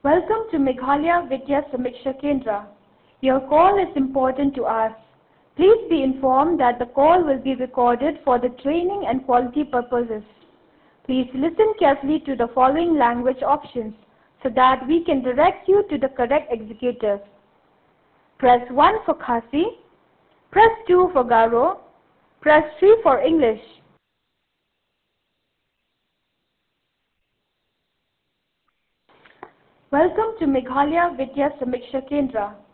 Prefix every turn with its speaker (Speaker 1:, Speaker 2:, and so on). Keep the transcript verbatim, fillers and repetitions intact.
Speaker 1: Welcome to Meghalaya Vidya Samiksha Kendra. Your call is important to us. Please be informed that the call will be recorded for the training and quality purposes. Please listen carefully to the following language options so that we can direct you to the correct executive. Press one for Khasi, press two for Garo, press three for English. Welcome to Meghalaya Vidya Samiksha Kendra.